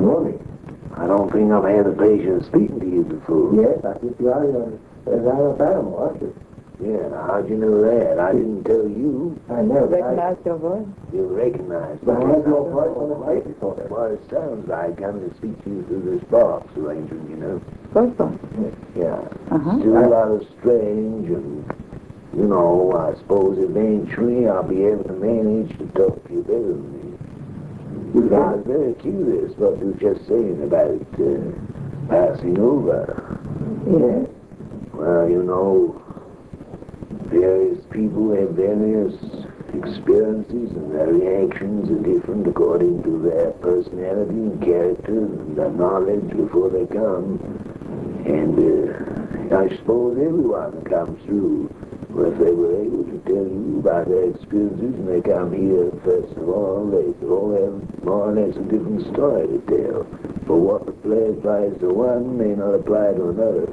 morning. I don't think I've had the pleasure of speaking to you before. Yes, I think you are a animal, aren't you? Yeah, now how'd you know that? I didn't tell you. I know. Recognized your voice. You recognized But I me. have your voice on the plate before that. Well, it sounds like coming to speak to you through this box arrangement, you know. Voice box. Yeah. Uh-huh. Still a lot of strange and, you know, I suppose eventually I'll be able to manage to talk to you better than me. But I was very curious what you were just saying about passing over. Yes. Well, you know, various people have various experiences and their reactions are different according to their personality and character and their knowledge before they come. And I suppose everyone comes through. Well, if they were able to tell you about their experiences and they come here, first of all, they all have more or less a different story to tell. But what applies to one may not apply to another.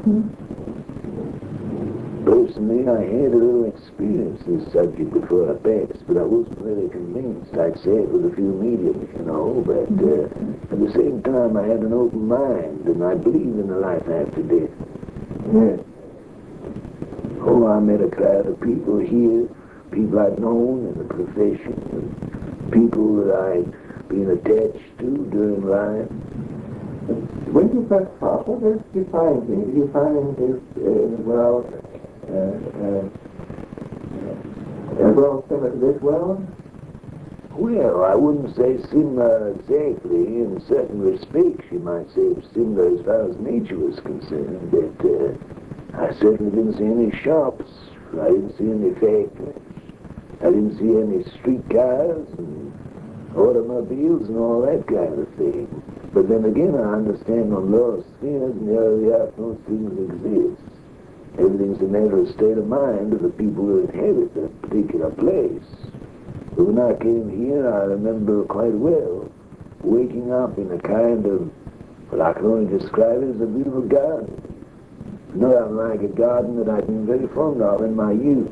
Personally, I had a little experience in this subject before I passed, but I wasn't really convinced. I'd say it with a few mediums, you know, but at the same time I had an open mind, and I believe in the life after death. Yes. Oh, I met a crowd of people here, people I'd known in the profession, and people that I'd been attached to during life. When you first thought, what did you find here? Did you find this world similar to this world? Well, I wouldn't say similar exactly. In certain respects, you might say similar as far as nature was concerned, but I certainly didn't see any shops. I didn't see any factories. I didn't see any streetcars and automobiles and all that kind of thing. But then again, I understand on lower spheres in the early earth, those things exist. Everything's a matter of state of mind of the people who inhabit that particular place. But when I came here, I remember quite well waking up in a kind of, well, I can only describe it as a beautiful garden. Not unlike a garden that I'd been very fond of in my youth.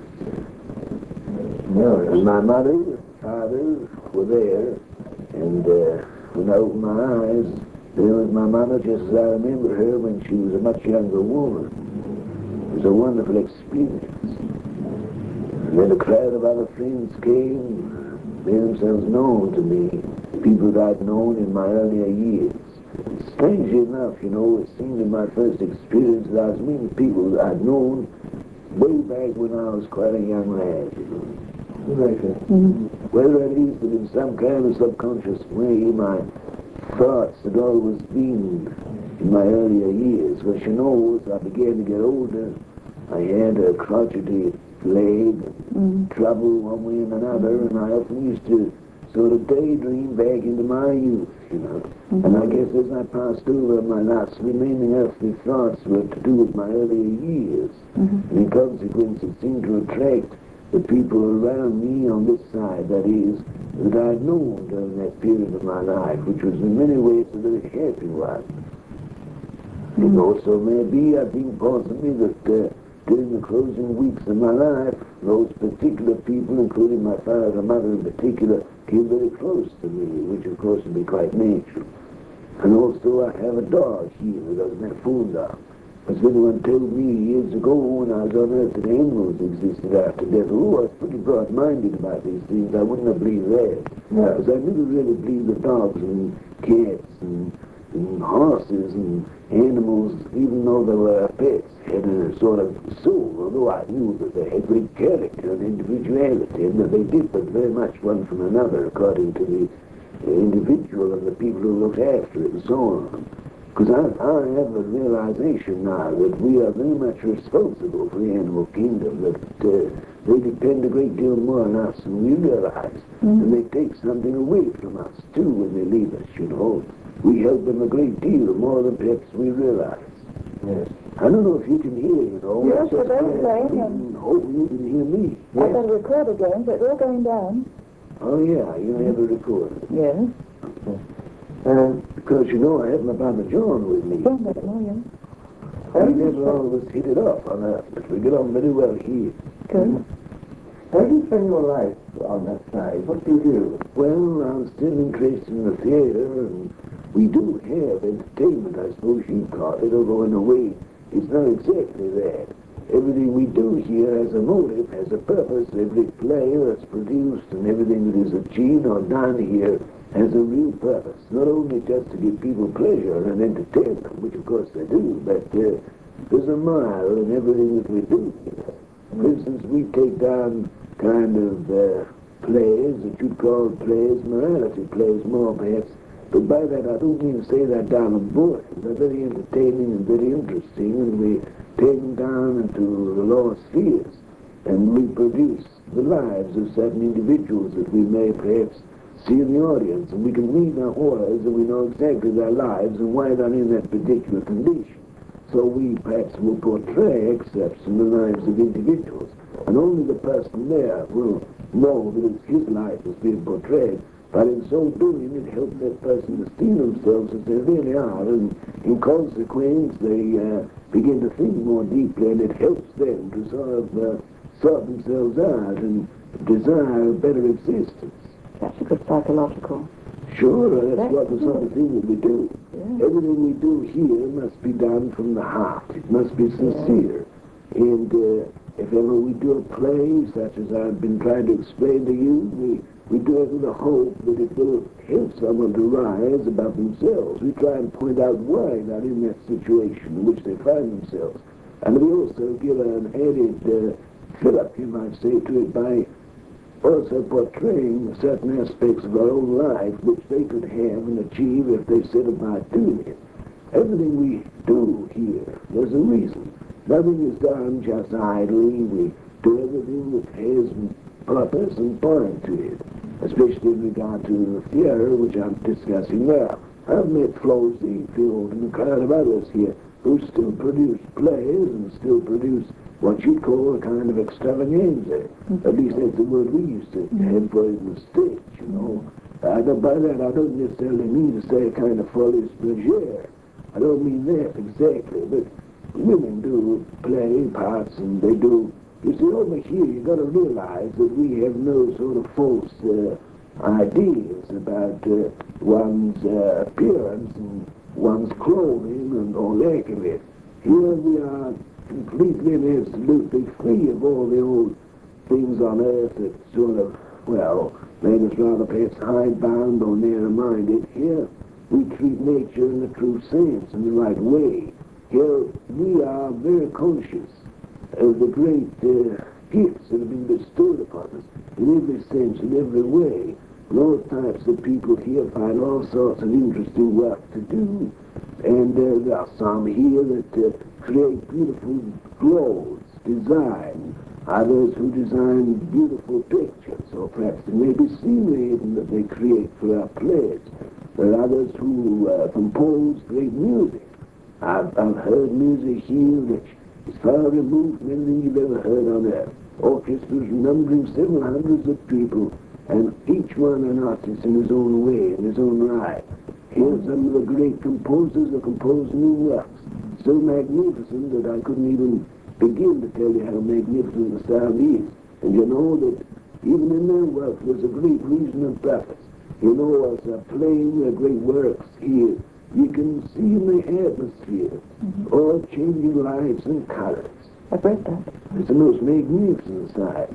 No. And my mother and father were there, and when I opened my eyes, there was my mother just as I remember her when she was a much younger woman. It was a wonderful experience. And then a crowd of other friends came, made themselves known to me, people that I'd known in my earlier years. Strangely enough, you know, it seemed in my first experience that I was meeting people that I'd known way back when I was quite a young lad, you know. Very good. Whether at least that in some kind of subconscious way my thoughts had always been in my earlier years. Because you know, as I began to get older, I had a crotchety leg, trouble one way and another, and I often used to sort of daydream back into my youth, you know. And I guess as I passed over, my last remaining earthly thoughts were to do with my earlier years. And in consequence, it seemed to attract the people around me on this side, that is, that I'd known during that period of my life, which was in many ways a very happy one. It also may be, I think possibly, that during the closing weeks of my life, those particular people, including my father and mother in particular, came very close to me, which of course would be quite natural. And also I have a dog here that doesn't have food dog. As anyone told me years ago when I was on Earth that animals existed after death, oh, I was pretty broad-minded about these things. I wouldn't have believed that. No. Because I never really believed that dogs and cats and horses and animals, even though they were pets, had a sort of soul, although I knew that they had great character and individuality, and that they differed very much one from another according to the individual and the people who looked after it and so on. Because I have a realization now that we are very much responsible for the animal kingdom, that they depend a great deal more on us than we realize. And they take something away from us, too, when they leave us, you know. We help them a great deal, more than perhaps we realize. Yes. I don't know if you can hear, you know. Yes, we're both playing, and oh, you can hear me. I've got a record again, but we're going down. Oh, yeah, you have a recorder. Yes. Because, you know, I have my Brother John with me. John doesn't know you. We never always hit it off on Earth, but we get on very well here. Good. How do you spend your life on that side? What do you do? Well, I'm still interested in the theater, and we do have entertainment, I suppose you'd call it, although in a way it's not exactly that. Everything we do here has a motive, has a purpose. Every play that's produced and everything that is achieved or done here has a real purpose. Not only just to give people pleasure and entertainment, which of course they do, but there's a mile in everything that we do here. For instance, we take down kind of plays that you'd call plays, morality plays more perhaps. But by that I don't mean to say that down on board. They're very entertaining and very interesting, and we take them down into the lower spheres and reproduce the lives of certain individuals that we may perhaps see in the audience. And we can read their auras and we know exactly their lives and why they're in that particular condition. So we perhaps will portray excerpts from the lives of individuals. And only the person there will know that it's his life that's being portrayed. But in so doing, it helps that person to see themselves as they really are. And in consequence, they begin to think more deeply, and it helps them to sort themselves out and desire a better existence. That's a good psychological. Sure, that's what the sort of thing that we do. Yeah. Everything we do here must be done from the heart. It must be sincere. Yeah. And if ever we do a play, such as I've been trying to explain to you, we do it with the hope that it will help someone to rise above themselves. We try and point out why they're in that situation in which they find themselves. And we also give an added fill-up, you might say, to it by also portraying certain aspects of our own life which they could have and achieve if they set about doing it. Everything we do here, there's a reason. Nothing is done just idly. We do everything that has purpose and point to it, especially in regard to the theater, which I'm discussing now. I've met Flo Ziegfeld and a crowd of others here who still produce plays and still produce what you'd call a kind of extravaganza. At least that's the word we used to have for it in the stage, you know. By that I don't necessarily mean to say a kind of folie spagere. I don't mean that exactly, but women do play parts and they do. You see, over here you've got to realize that we have no sort of false ideas about one's appearance and one's clothing or lack of it. Here we are completely and absolutely free of all the old things on earth that sort of, well, made us rather perhaps hidebound or narrow-minded. Here we treat nature in the true sense, in the right way. Here we are very conscious of the great gifts that have been bestowed upon us in every sense, in every way. And all types of people here find all sorts of interesting work to do. And there are some here that create beautiful clothes, design. Others who design beautiful pictures, or perhaps it may be scenery even that they create for our plays. There are others who compose great music. I've heard music here which is far removed from anything you've ever heard on earth. Orchestras numbering several hundreds of people, and each one an artist in his own way, in his own right. Here some of the great composers have composed new works, so magnificent that I couldn't even begin to tell you how magnificent the sound is. And you know that even in their work there's a great reason and purpose. You know, as they're playing their great works here, you can see in the atmosphere all changing lights and colors. I've read that. It's the most magnificent sight.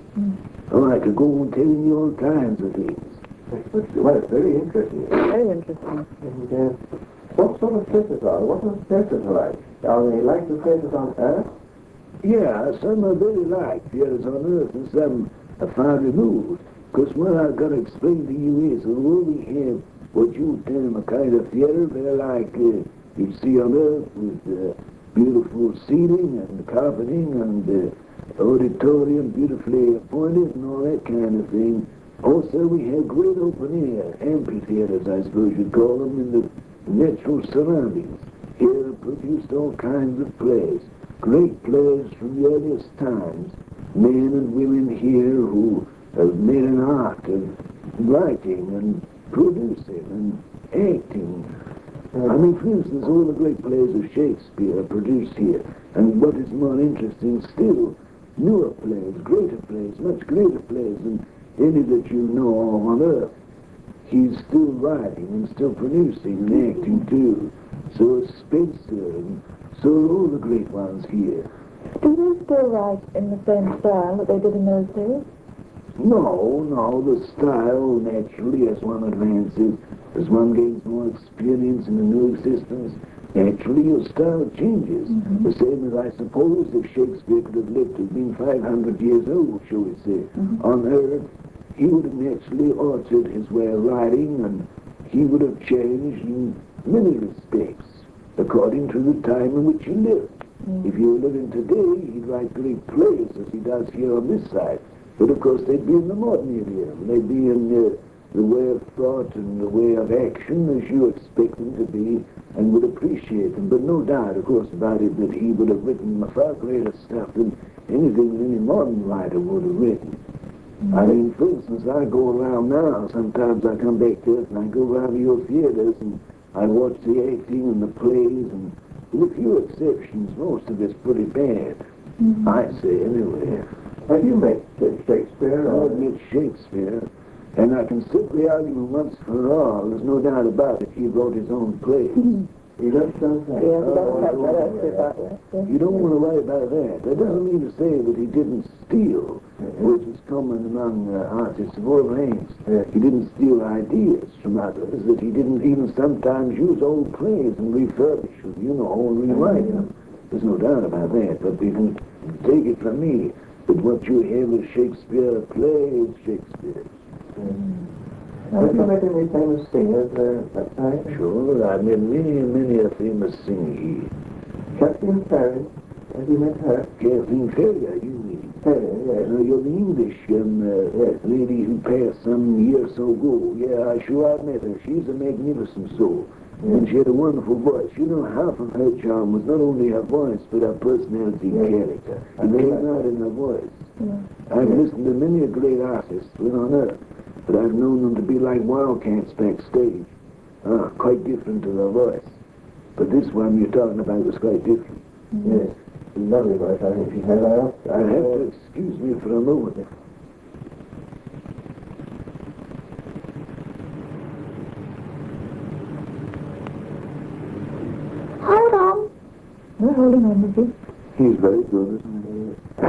Oh, I could go on telling you all kinds of things. Well, it's very interesting. Very interesting. And what sort of places are? What are the places like? Are they like the places on Earth? Yeah, some are very like theaters on Earth and some are far removed. Because what I've got to explain to you is, although we have what you would term a kind of theater, they're like you see on Earth with beautiful seating and carpeting and auditorium beautifully appointed and all that kind of thing. Also, we have great open-air amphitheaters, I suppose you'd call them, in the natural surroundings. Here are produced all kinds of plays, great plays from the earliest times. Men and women here who have made an art of writing and producing and acting. I mean, for instance, all the great plays of Shakespeare are produced here. And what is more interesting still, newer plays, greater plays, much greater plays than any that you know of on Earth. he's still writing and still producing and acting too. So is Spencer and so are all the great ones here. Do they still write in the same style that they did in those days? No, the style naturally as one advances, as one gains more experience in the new existence, naturally your style changes. The same as I suppose if Shakespeare could have lived to have been 500 years old, shall we say, on Earth, he would have naturally altered his way of writing and he would have changed in many respects according to the time in which he lived. If you were living today, he'd write great plays as he does here on this side. But of course they'd be in the modern idiom. They'd be in the way of thought and the way of action as you expect them to be and would appreciate them. But no doubt, of course, about it that he would have written far greater stuff than anything that any modern writer would have written. I mean, for instance, I go around now, sometimes I come back to it and I go around to your theaters and I watch the acting and the plays and with few exceptions, most of it's pretty bad. I say anyway. Have you met Shakespeare? I've met Shakespeare, and I can simply argue once for all, there's no doubt about it, he wrote his own plays. He does something. Yeah, he does take that out about that. You don't want to worry about that. That doesn't mean to say that he didn't steal, which is common among artists of all ranks. He didn't steal ideas from others, that he didn't even sometimes use old plays and refurbish them, and rewrite them. There's no doubt about that, but you can take it from me that what you hear with Shakespeare plays Shakespeare. Have you met any famous singers that time? Sure, I've met many a famous singer here. Kathleen Ferry. Have you met her? Kathleen Ferrier, you mean? Ferry, yes. You're the English lady who passed some years ago. Yeah, sure I've met her. She's a magnificent soul. And she had a wonderful voice. Half of her charm was not only her voice, but her personality and character. It came out in her voice. I've listened to many a great artist on earth, but I've known them to be like wildcats backstage. Quite different to their voice. But this one you're talking about was quite different. Yes. Lovely voice, I think she had. I have to excuse me for a moment. Hold on. We're holding on with you. He's very good, isn't he?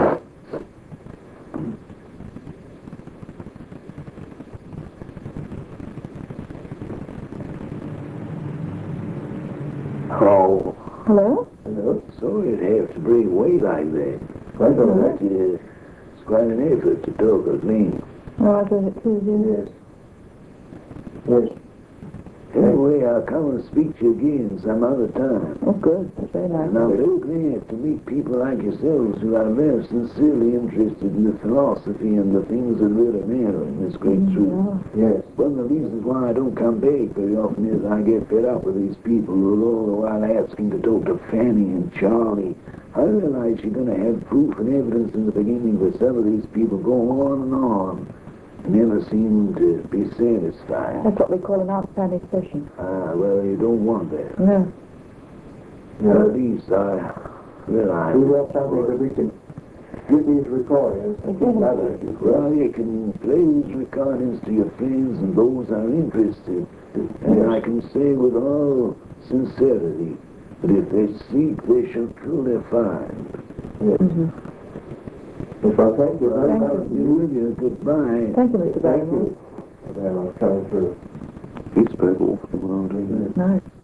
Oh. Hello? Hello? So you'd have to bring weight like that. Quite all right. It's quite an effort to talk at length. Oh, I got it too, dear. Yes. Yes. Anyway, I'll come and speak to you again some other time. Oh, good. That's very nice. And I'm very glad to meet people like yourselves who are very sincerely interested in the philosophy and the things that really matter in this great truth. Yes. One of the reasons why I don't come back very often is I get fed up with these people who are all the while asking to talk to Fanny and Charlie. I realize you're going to have proof and evidence in the beginning, but some of these people go on and on and never seem to be satisfied. That's what we call an outstanding session. Well, you don't want that. No. Well, at least I realize. We have something that we can give these recordings and keep others. Well, you can play these recordings to your friends and those who are interested. And I can say with all sincerity that if they seek, they shall truly find. Yes. Well, thank you very much. With you. Goodbye. Thank you, Mr. Thank Barrymore. you. Well, I'm coming through. It's very awful. Nice.